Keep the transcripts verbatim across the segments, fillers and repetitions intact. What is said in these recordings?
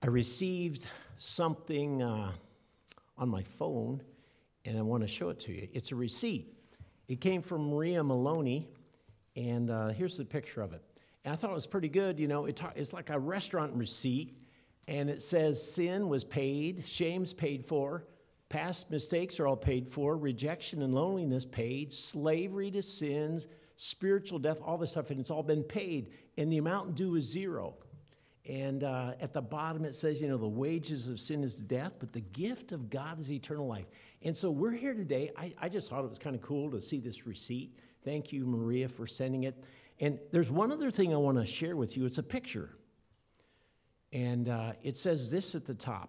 I received something uh, on my phone, and I want to show it to you. It's a receipt. It came from Maria Maloney, and uh, here's the picture of it. And I thought it was pretty good. You know, it ta- it's like a restaurant receipt, and it says sin was paid, shame's paid for, past mistakes are all paid for, rejection and loneliness paid, slavery to sins, spiritual death, all this stuff, and it's all been paid, and the amount due is zero. And uh, at the bottom it says, you know, the wages of sin is death, but the gift of God is eternal life. And so we're here today. I, I just thought it was kind of cool to see this receipt. Thank you, Maria, for sending it. And there's one other thing I want to share with you. It's a picture. And uh, it says this at the top.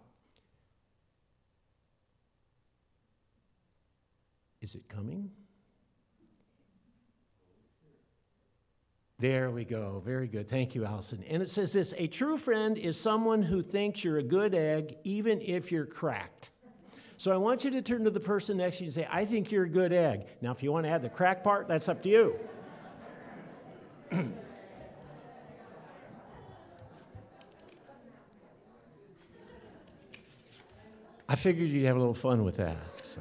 Is it coming? There we go. Very good. Thank you, Allison. And it says this: a true friend is someone who thinks you're a good egg, even if you're cracked. So I want you to turn to the person next to you and say, I think you're a good egg. Now, if you want to add the crack part, that's up to you. I figured you'd have a little fun with that. So,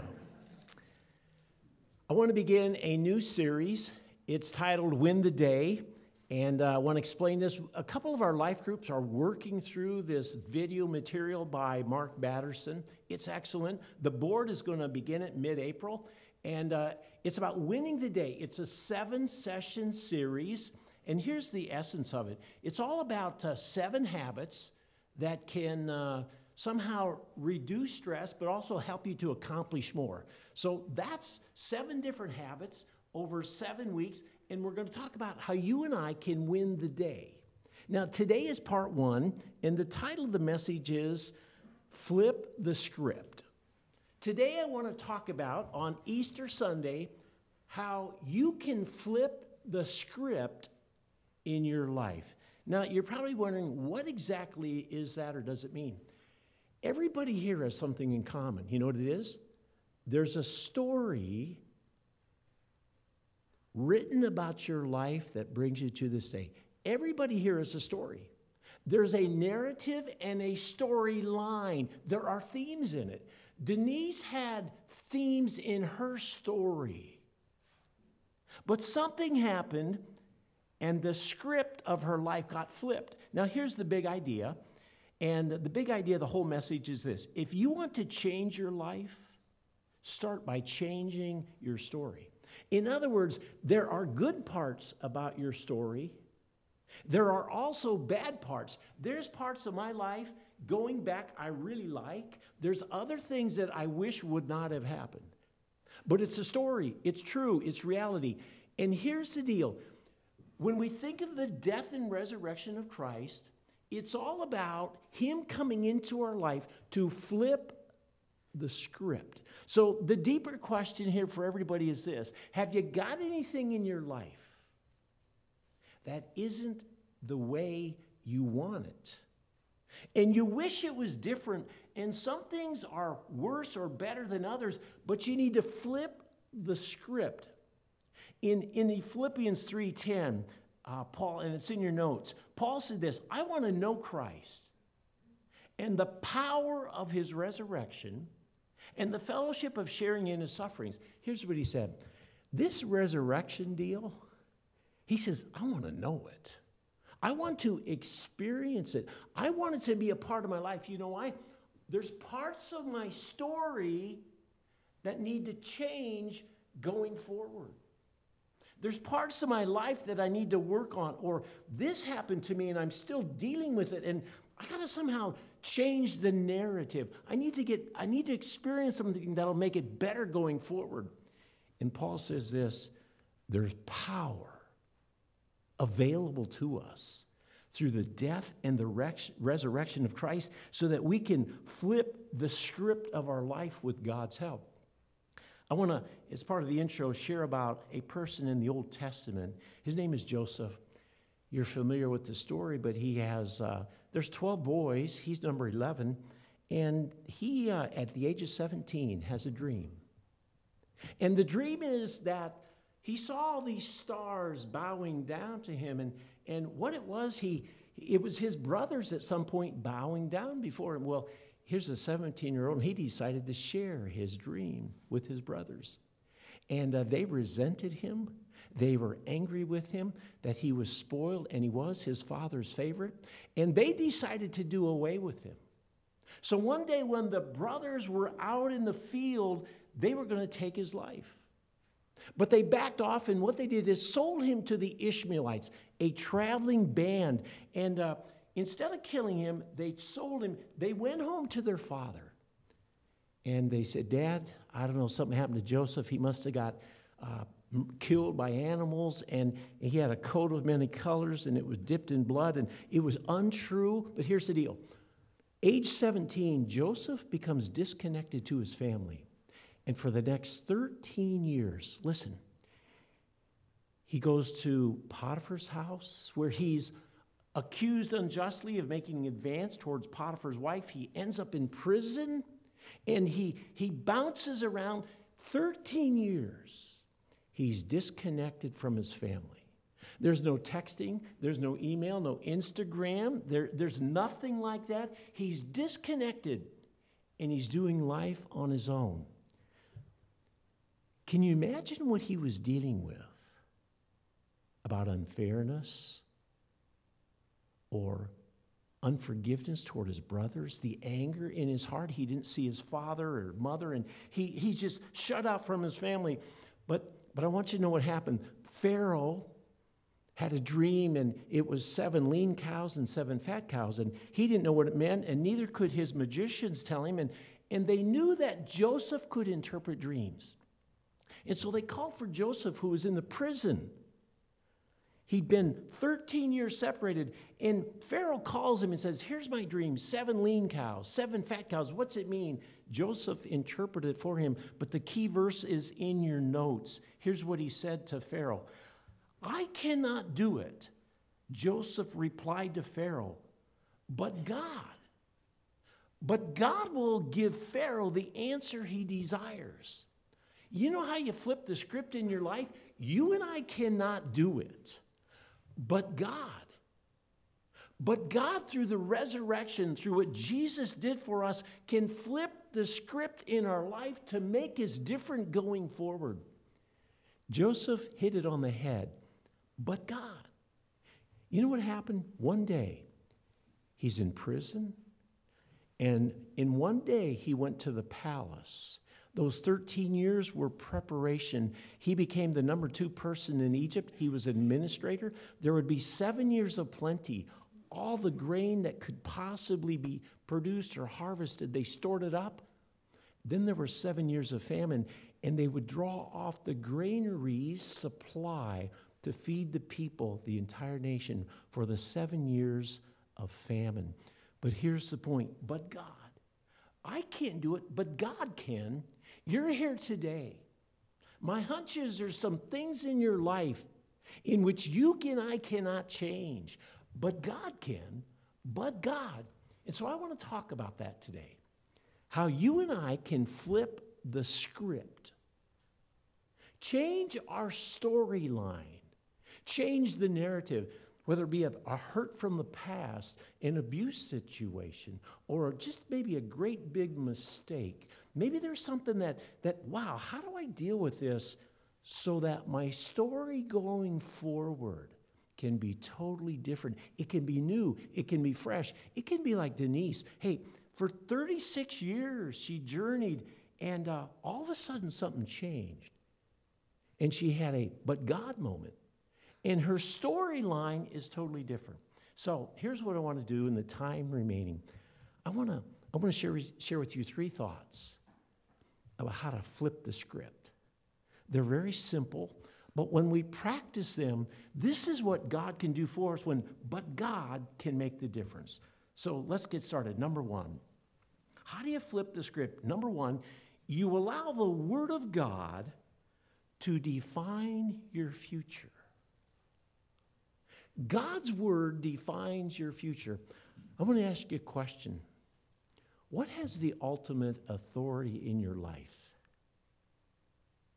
I want to begin a new series. It's titled Win the Day, and uh, I want to explain this. A couple of our life groups are working through this video material by Mark Batterson. It's excellent. The board is going to begin it mid-April, and uh, it's about winning the day. It's a seven-session series, and here's the essence of it. It's all about uh, seven habits that can uh, somehow reduce stress, but also help you to accomplish more. So that's seven different habits over seven weeks, and we're going to talk about how you and I can win the day. Now, today is part one, and the title of the message is Flip the Script. Today I want to talk about, on Easter Sunday, how you can flip the script in your life. Now, you're probably wondering, what exactly is that, or does it mean? Everybody here has something in common. You know what it is? There's a story written about your life that brings you to this day. Everybody here has a story. There's a narrative and a storyline. There are themes in it. Denise had themes in her story. But something happened, and the script of her life got flipped. Now, here's the big idea. And the big idea of the whole message is this: if you want to change your life, start by changing your story. In other words, there are good parts about your story. There are also bad parts. There's parts of my life going back I really like. There's other things that I wish would not have happened. But it's a story. It's true. It's reality. And here's the deal. When we think of the death and resurrection of Christ, it's all about Him coming into our life to flip the script. So the deeper question here for everybody is this: have you got anything in your life that isn't the way you want it? And you wish it was different, and some things are worse or better than others, but you need to flip the script. In, in Philippians three ten, uh, Paul, and it's in your notes, Paul said this: I want to know Christ and the power of His resurrection and the fellowship of sharing in His sufferings. Here's what he said. This resurrection deal, he says, I want to know it. I want to experience it. I want it to be a part of my life. You know why? There's parts of my story that need to change going forward. There's parts of my life that I need to work on, or this happened to me and I'm still dealing with it, and I got to somehow change the narrative. I need to get, I need to experience something that'll make it better going forward. And Paul says this: there's power available to us through the death and the res- resurrection of Christ, so that we can flip the script of our life with God's help. I want to, as part of the intro, share about a person in the Old Testament. His name is Joseph. You're familiar with the story, but he has, uh, there's twelve boys. He's number eleven. And he, uh, at the age of seventeen, has a dream. And the dream is that he saw all these stars bowing down to him. And, and what it was, he, it was his brothers at some point bowing down before him. Well, here's a seventeen-year-old, and he decided to share his dream with his brothers. And uh, they resented him. They were angry with him that he was spoiled, and he was his father's favorite. And they decided to do away with him. So one day when the brothers were out in the field, they were going to take his life. But they backed off, and what they did is sold him to the Ishmaelites, a traveling band. And uh, instead of killing him, they sold him. They went home to their father. And they said, Dad, I don't know, something happened to Joseph. He must have got uh, killed by animals, and he had a coat of many colors, and it was dipped in blood, and it was untrue. But here's the deal. Age seventeen, Joseph becomes disconnected to his family. And for the next thirteen years, listen, he goes to Potiphar's house where he's accused unjustly of making an advance towards Potiphar's wife. He ends up in prison, and he, he bounces around thirteen years. He's disconnected from his family. There's no texting, there's no email, no Instagram, there, there's nothing like that. He's disconnected, and he's doing life on his own. Can you imagine what he was dealing with about unfairness or unforgiveness toward his brothers, the anger in his heart? He didn't see his father or mother, and he, he's just shut out from his family. But, but I want you to know what happened. Pharaoh had a dream, and it was seven lean cows and seven fat cows, and he didn't know what it meant, and neither could his magicians tell him, and, and they knew that Joseph could interpret dreams. And so they called for Joseph, who was in the prison. He'd been thirteen years separated, and Pharaoh calls him and says, here's my dream, seven lean cows, seven fat cows. What's it mean? Joseph interpreted it for him, but the key verse is in your notes. Here's what he said to Pharaoh. I cannot do it. Joseph replied to Pharaoh, but God. But God will give Pharaoh the answer he desires. You know how you flip the script in your life? You and I cannot do it, but God. But God, through the resurrection, through what Jesus did for us, can flip the script in our life to make us different going forward. Joseph hit it on the head, but God. You know what happened? One day, he's in prison, and in one day, he went to the palace. Those thirteen years were preparation. He became the number two person in Egypt. He was administrator. There would be seven years of plenty. All the grain that could possibly be produced or harvested, they stored it up. Then there were seven years of famine, and they would draw off the granary's supply to feed the people, the entire nation, for the seven years of famine. But here's the point. But God. I can't do it, but God can. You're here today. My hunch is there's some things in your life in which you and I cannot change, but God can, but God. And so I want to talk about that today. How you and I can flip the script. Change our storyline. Change the narrative. Whether it be a, a hurt from the past, an abuse situation, or just maybe a great big mistake. Maybe there's something that, that, wow, how do I deal with this so that my story going forward can be totally different? It can be new. It can be fresh. It can be like Denise. Hey, for thirty-six years, she journeyed, and uh, all of a sudden something changed. And she had a but God moment. And her storyline is totally different. So here's what I want to do in the time remaining. I want to I want to share, share with you three thoughts about how to flip the script. They're very simple, but when we practice them, this is what God can do for us when, but God can make the difference. So let's get started. Number one, how do you flip the script? Number one, you allow the Word of God to define your future. God's Word defines your future. I want to ask you a question. What has the ultimate authority in your life?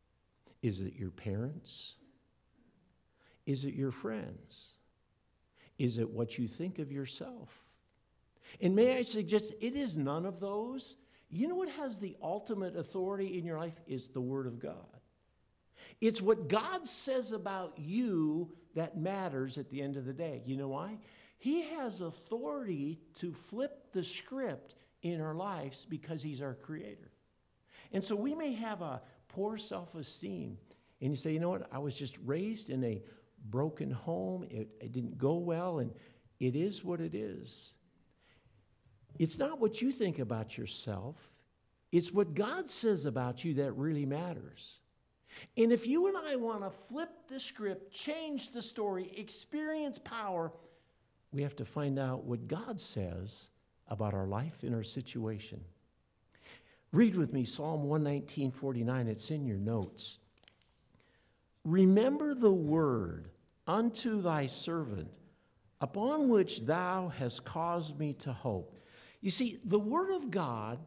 Is it your parents? Is it your friends? Is it what you think of yourself? And may I suggest, it is none of those. You know what has the ultimate authority in your life is the Word of God. It's what God says about you that matters at the end of the day. You know why? He has authority to flip the script in our lives because he's our creator. And so we may have a poor self-esteem. And you say, you know what? I was just raised in a broken home. It, it didn't go well, and it is what it is. It's not what you think about yourself. It's what God says about you that really matters. And if you and I want to flip the script, change the story, experience power, we have to find out what God says about our life and our situation. Read with me Psalm one nineteen, forty-nine. It's in your notes. Remember the word unto thy servant, upon which thou hast caused me to hope. You see, the Word of God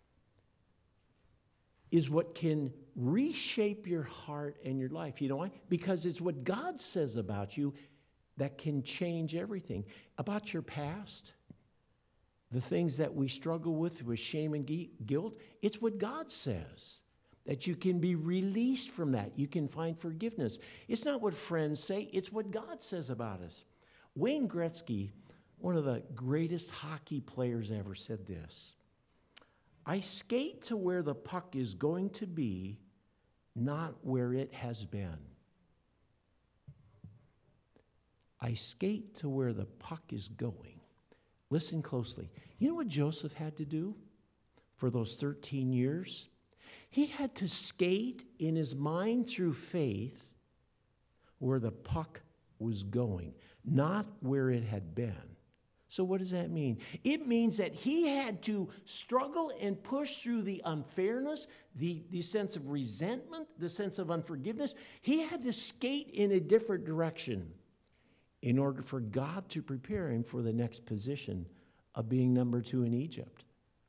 is what can reshape your heart and your life. You know why? Because it's what God says about you that can change everything. About your past, the things that we struggle with, with shame and guilt, it's what God says. That you can be released from that. You can find forgiveness. It's not what friends say, it's what God says about us. Wayne Gretzky, one of the greatest hockey players ever, said this: I skate to where the puck is going to be, not where it has been. I skate to where the puck is going. Listen closely. You know what Joseph had to do for those thirteen years? He had to skate in his mind through faith where the puck was going, not where it had been. So what does that mean? It means that he had to struggle and push through the unfairness, the, the sense of resentment, the sense of unforgiveness. He had to skate in a different direction in order for God to prepare him for the next position of being number two in Egypt.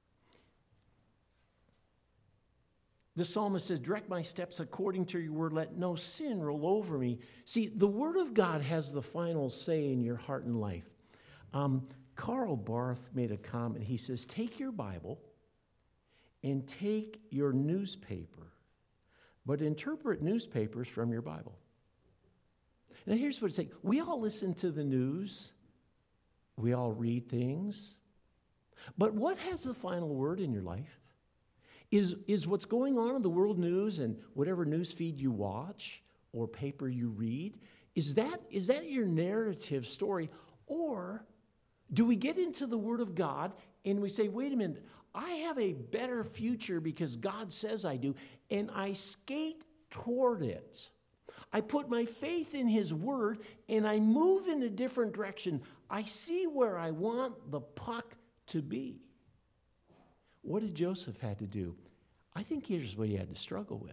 The psalmist says, direct my steps according to your word. Let no sin roll over me. See, the word of God has the final say in your heart and life. Um, Karl Barth made a comment. He says, take your Bible and take your newspaper, but interpret newspapers from your Bible. Now, here's what it's saying. We all listen to the news. We all read things. But what has the final word in your life? Is, is what's going on in the world news and whatever news feed you watch or paper you read, is that, is that your narrative story? Or do we get into the Word of God and we say, wait a minute, I have a better future because God says I do, and I skate toward it. I put my faith in His Word and I move in a different direction. I see where I want the puck to be. What did Joseph have to do? I think here's what he had to struggle with.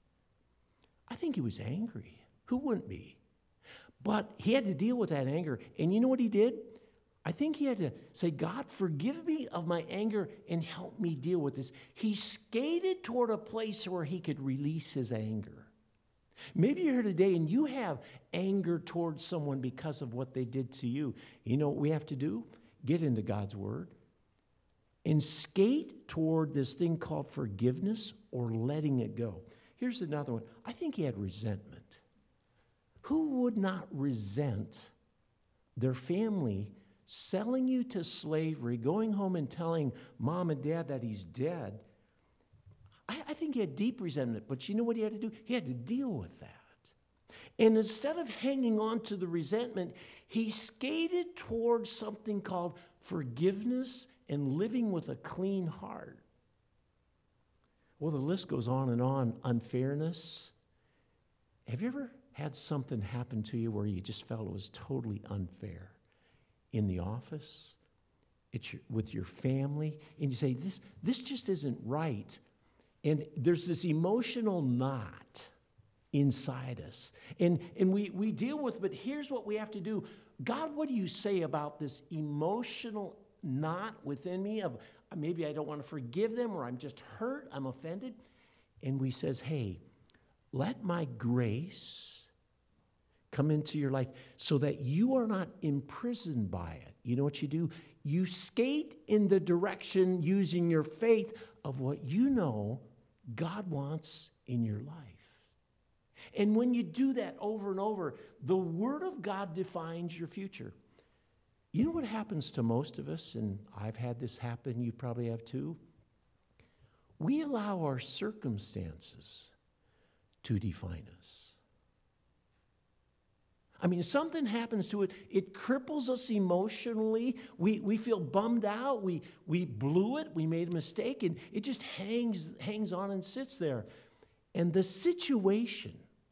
I think he was angry. Who wouldn't be? But he had to deal with that anger. And you know what he did? I think he had to say, God, forgive me of my anger and help me deal with this. He skated toward a place where he could release his anger. Maybe you're here today and you have anger towards someone because of what they did to you. You know what we have to do? Get into God's Word and skate toward this thing called forgiveness or letting it go. Here's another one. I think he had resentment. Who would not resent their family selling you to slavery, going home and telling mom and dad that he's dead? I, I think he had deep resentment, but you know what he had to do? He had to deal with that. And instead of hanging on to the resentment, he skated towards something called forgiveness and living with a clean heart. Well, the list goes on and on. Unfairness. Have you ever had something happen to you where you just felt it was totally unfair? In the office, it's your, with your family, and you say, this, this just isn't right. And there's this emotional knot inside us. And, and we, we deal with, but here's what we have to do. God, what do you say about this emotional knot within me of maybe I don't want to forgive them, or I'm just hurt, I'm offended? And we says, hey, let my grace come into your life so that you are not imprisoned by it. You know what you do? You skate in the direction using your faith of what you know God wants in your life. And when you do that over and over, the Word of God defines your future. You know what happens to most of us, and I've had this happen, you probably have too? We allow our circumstances to define us. I mean, something happens to it, it cripples us emotionally. We, we feel bummed out. We, we blew it. We made a mistake, and it just hangs, hangs on and sits there. And the situation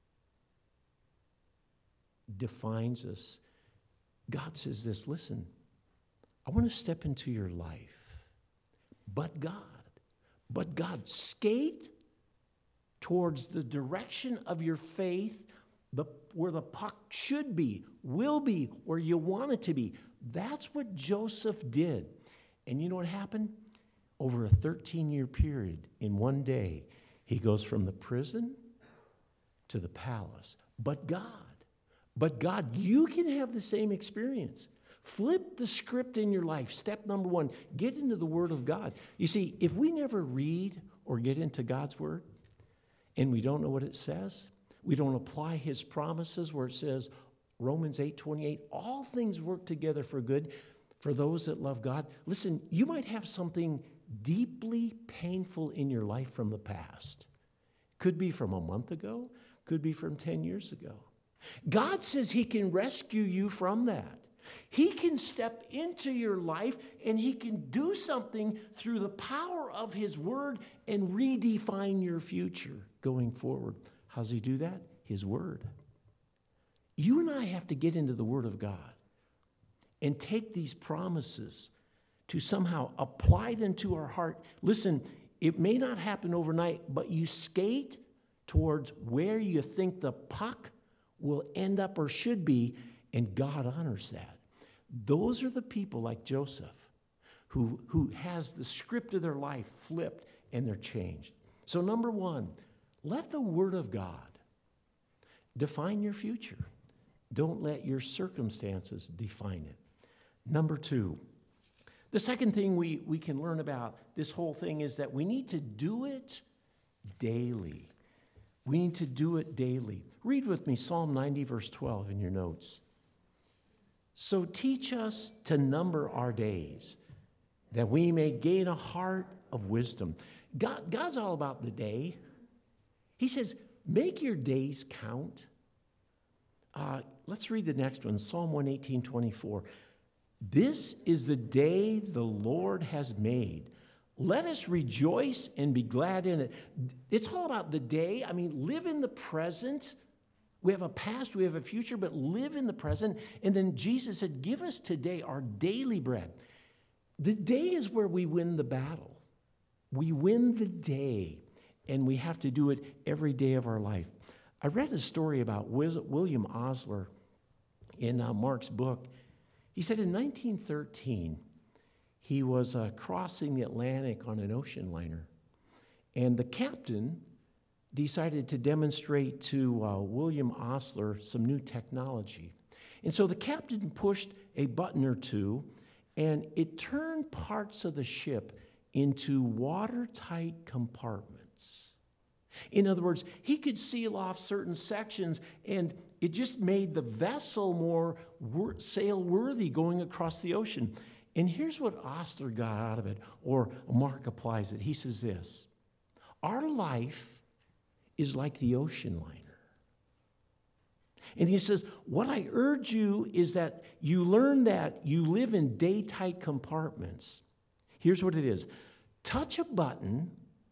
defines us. God says this, listen, I want to step into your life, but God, but God, skate towards the direction of your faith, the, where the puck should be, will be, where you want it to be. That's what Joseph did. And you know what happened? Over a thirteen-year period, in one day, he goes from the prison to the palace. But God, but God, you can have the same experience. Flip the script in your life. Step number one, get into the Word of God. You see, if we never read or get into God's Word, and we don't know what it says, we don't apply His promises where it says, Romans eight twenty-eight, all things work together for good for those that love God. Listen, you might have something deeply painful in your life from the past. Could be from a month ago, could be from ten years ago. God says He can rescue you from that. He can step into your life and He can do something through the power of His Word and redefine your future going forward. How does He do that? His Word. You and I have to get into the Word of God and take these promises to somehow apply them to our heart. Listen, it may not happen overnight, but you skate towards where you think the puck will end up or should be, and God honors that. Those are the people like Joseph who, who has the script of their life flipped and they're changed. So number one, let the Word of God define your future. Don't let your circumstances define it. Number two, the second thing we, we can learn about this whole thing is that we need to do it daily. We need to do it daily. Read with me Psalm ninety, verse twelve in your notes. So teach us to number our days, that we may gain a heart of wisdom. God, God's all about the day. He says, make your days count. Uh, let's read the next one, Psalm one eighteen, twenty-four. This is the day the Lord has made. Let us rejoice and be glad in it. It's all about the day. I mean, live in the present. We have a past, we have a future, but live in the present. And then Jesus said, give us today our daily bread. The day is where we win the battle. We win the day, and we have to do it every day of our life. I read a story about William Osler in uh, Mark's book. He said in nineteen thirteen, he was uh, crossing the Atlantic on an ocean liner, and the captain decided to demonstrate to uh, William Osler some new technology. And so the captain pushed a button or two, and it turned parts of the ship into watertight compartments. In other words, he could seal off certain sections, and it just made the vessel more wor- sail-worthy going across the ocean. And here's what Osler got out of it, or Mark applies it. He says this, our life is like the ocean liner. And he says, what I urge you is that you learn that you live in day-tight compartments. Here's what it is. Touch a button,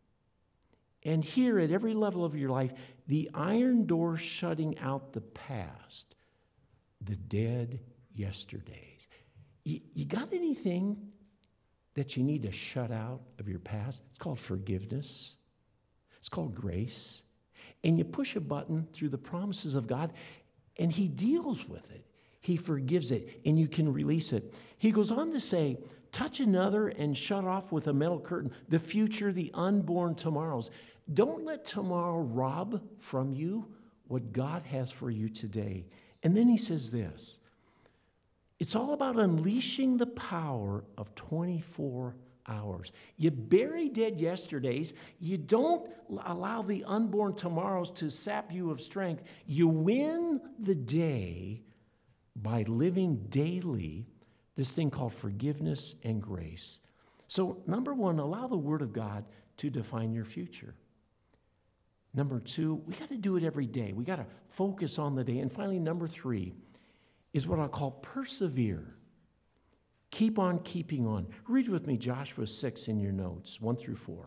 and here at every level of your life, the iron door shutting out the past, the dead yesterdays. You, you got anything that you need to shut out of your past? It's called forgiveness. It's called grace. And you push a button through the promises of God, and He deals with it. He forgives it, and you can release it. He goes on to say, touch another and shut off with a metal curtain the future, the unborn tomorrows. Don't let tomorrow rob from you what God has for you today. And then he says this. It's all about unleashing the power of twenty-four hours. You bury dead yesterdays. You don't allow the unborn tomorrows to sap you of strength. You win the day by living daily this thing called forgiveness and grace. So, number one, allow the Word of God to define your future. Number two, we got to do it every day. We got to focus on the day. And finally, number three is what I call persevere. Keep on keeping on. Read with me Joshua six in your notes, one through four.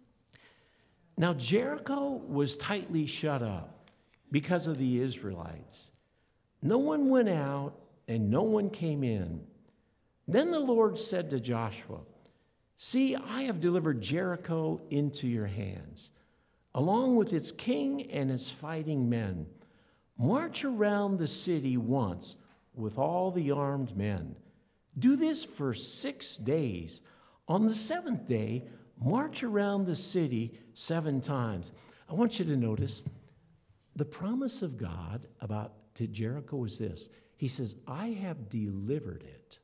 Now, Jericho was tightly shut up because of the Israelites. No one went out and no one came in. Then the Lord said to Joshua, "See, I have delivered Jericho into your hands, along with its king and its fighting men. March around the city once with all the armed men. Do this for six days. On the seventh day, march around the city seven times." I want you to notice the promise of God about to Jericho is this. He says, "I have delivered it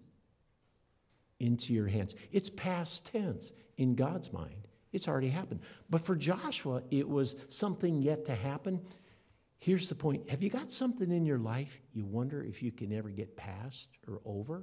into your hands." It's past tense in God's mind. It's already happened. But for Joshua, it was something yet to happen. Here's the point. Have you got something in your life you wonder if you can ever get past or over?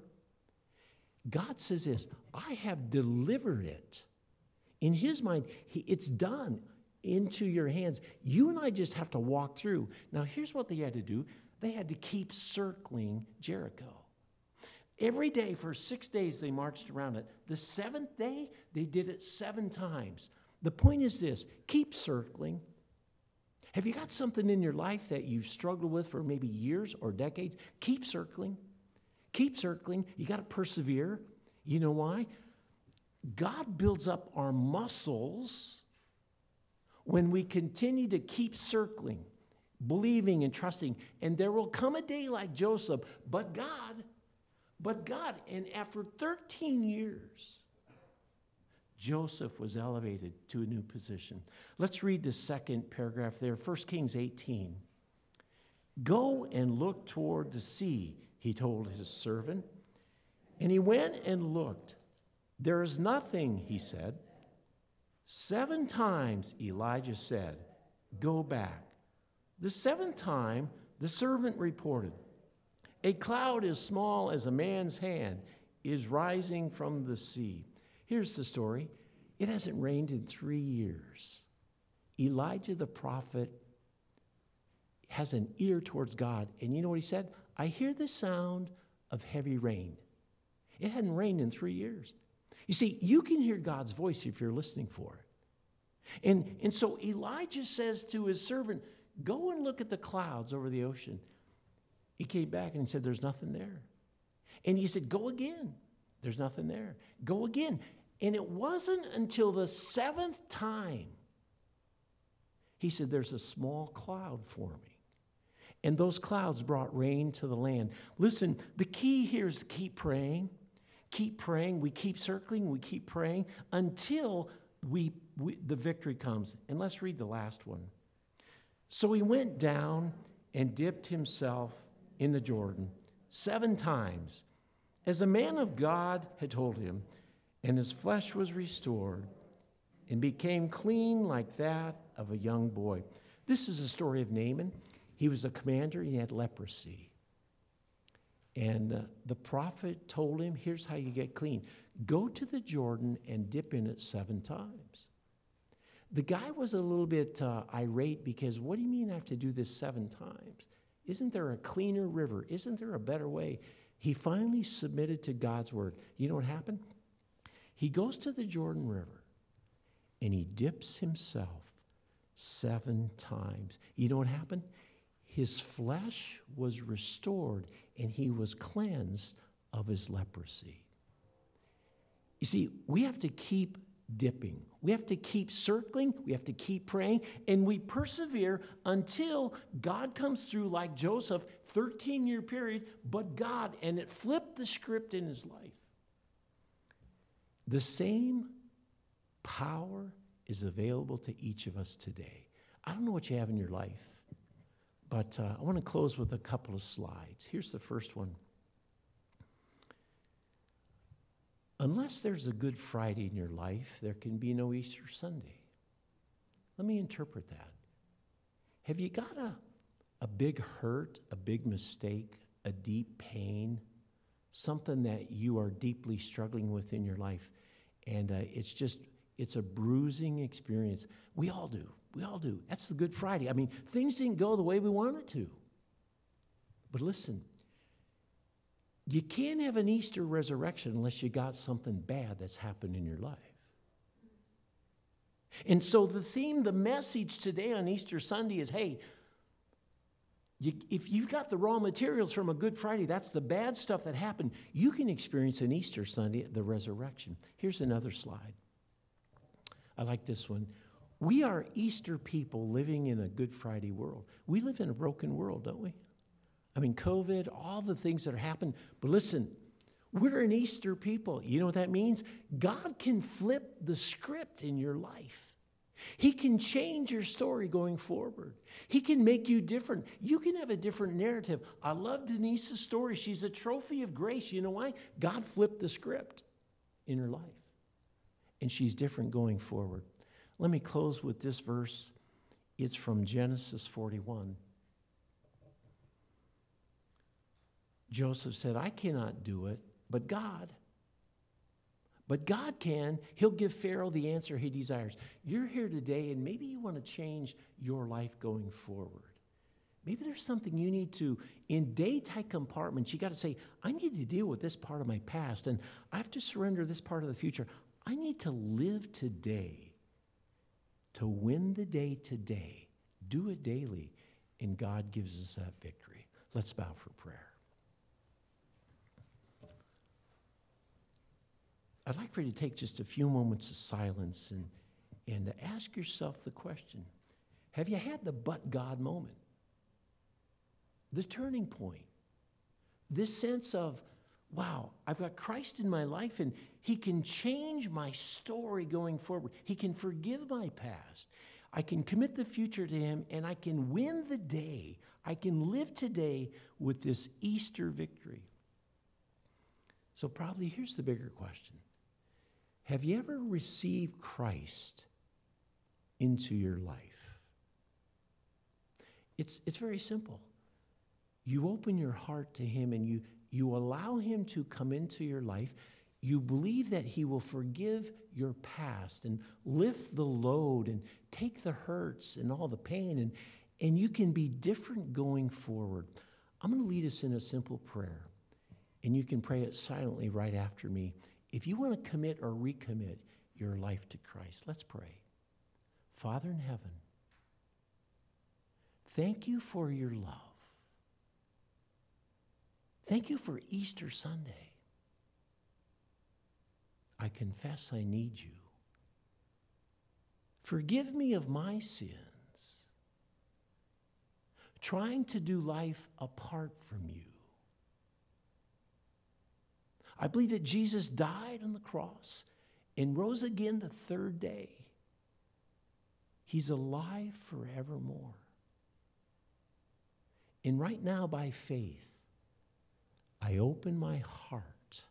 God says this, "I have delivered it." In his mind, he, it's done into your hands. You and I just have to walk through. Now, here's what they had to do. They had to keep circling Jericho. Every day for six days, they marched around it. The seventh day, they did it seven times. The point is this, keep circling. Have you got something in your life that you've struggled with for maybe years or decades? Keep circling. Keep circling. You got to persevere. You know why? God builds up our muscles when we continue to keep circling, believing and trusting. And there will come a day like Joseph, but God, but God, and after thirteen years, Joseph was elevated to a new position. Let's read the second paragraph there, First Kings eighteen. "Go and look toward the sea," he told his servant. And he went and looked. "There is nothing," he said. Seven times Elijah said, "Go back." The seventh time, the servant reported, "A cloud as small as a man's hand is rising from the sea." Here's the story. It hasn't rained in three years. Elijah the prophet has an ear towards God. And you know what he said? "I hear the sound of heavy rain." It hadn't rained in three years. You see, you can hear God's voice if you're listening for it. And, and so Elijah says to his servant, "Go and look at the clouds over the ocean." He came back and he said, "There's nothing there." And he said, "Go again." There's nothing there. Go again. And it wasn't until the seventh time he said, "There's a small cloud forming." And those clouds brought rain to the land. Listen, the key here is to keep praying. Keep praying. We keep circling. We keep praying until we, we the victory comes. And let's read the last one. "So he went down and dipped himself in the Jordan seven times, as a man of God had told him, and his flesh was restored and became clean like that of a young boy." This is a story of Naaman. He was a commander. He had leprosy. And uh, the prophet told him, here's how you get clean. Go to the Jordan and dip in it seven times. The guy was a little bit uh, irate because, what do you mean I have to do this seven times? Isn't there a cleaner river? Isn't there a better way? He finally submitted to God's word. You know what happened? He goes to the Jordan River and he dips himself seven times. You know what happened? His flesh was restored and he was cleansed of his leprosy. You see, we have to keep dipping. We have to keep circling. We have to keep praying. And we persevere until God comes through like Joseph, thirteen-year period, but God, and it flipped the script in his life. The same power is available to each of us today. I don't know what you have in your life, But uh, I want to close with a couple of slides. Here's the first one. Unless there's a Good Friday in your life, there can be no Easter Sunday. Let me interpret that. Have you got a, a big hurt, a big mistake, a deep pain, something that you are deeply struggling with in your life, and uh, it's just, it's a bruising experience? We all do. We all do. That's the Good Friday. I mean, things didn't go the way we wanted to. But listen, you can't have an Easter resurrection unless you got something bad that's happened in your life. And so the theme, the message today on Easter Sunday is, hey, you, if you've got the raw materials from a Good Friday, that's the bad stuff that happened, you can experience an Easter Sunday, the resurrection. Here's another slide. I like this one. We are Easter people living in a Good Friday world. We live in a broken world, don't we? I mean, COVID, all the things that are happening. But listen, we're an Easter people. You know what that means? God can flip the script in your life. He can change your story going forward. He can make you different. You can have a different narrative. I love Denise's story. She's a trophy of grace. You know why? God flipped the script in her life. And she's different going forward. Let me close with this verse. It's from Genesis forty-one. Joseph said, I cannot do it, but God. But God can. He'll give Pharaoh the answer he desires. You're here today, and maybe you want to change your life going forward. Maybe there's something you need to, in day-type compartments, you got to say, I need to deal with this part of my past, and I have to surrender this part of the future. I need to live today, to win the day today. Do it daily, and God gives us that victory. Let's bow for prayer. I'd like for you to take just a few moments of silence and, and to ask yourself the question, have you had the but God moment? The turning point. This sense of, wow, I've got Christ in my life and he can change my story going forward. He can forgive my past. I can commit the future to him and I can win the day. I can live today with this Easter victory. So probably here's the bigger question. Have you ever received Christ into your life? It's, it's very simple. You open your heart to him and you, you allow him to come into your life. You believe that he will forgive your past and lift the load and take the hurts and all the pain, and, and you can be different going forward. I'm going to lead us in a simple prayer, and you can pray it silently right after me. If you want to commit or recommit your life to Christ, let's pray. Father in heaven, thank you for your love. Thank you for Easter Sunday. I confess I need you. Forgive me of my sins, trying to do life apart from you. I believe that Jesus died on the cross and rose again the third day. He's alive forevermore. And right now, by faith, I open my heart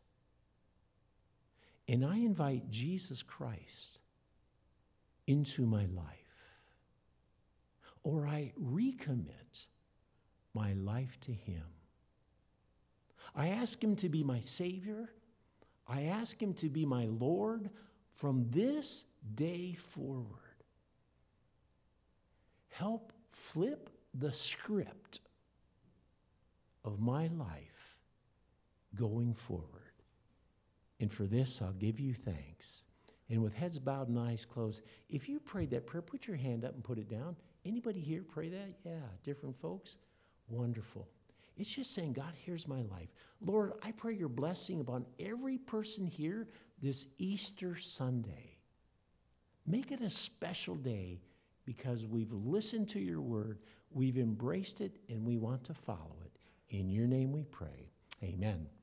and I invite Jesus Christ into my life. Or I recommit my life to him. I ask him to be my Savior. I ask him to be my Lord from this day forward. Help flip the script of my life going forward. And for this, I'll give you thanks. And with heads bowed and eyes closed, if you prayed that prayer, put your hand up and put it down. Anybody here pray that? Yeah, different folks? Wonderful. It's just saying, God, here's my life. Lord, I pray your blessing upon every person here this Easter Sunday. Make it a special day because we've listened to your word, we've embraced it, and we want to follow it. In your name we pray. Amen.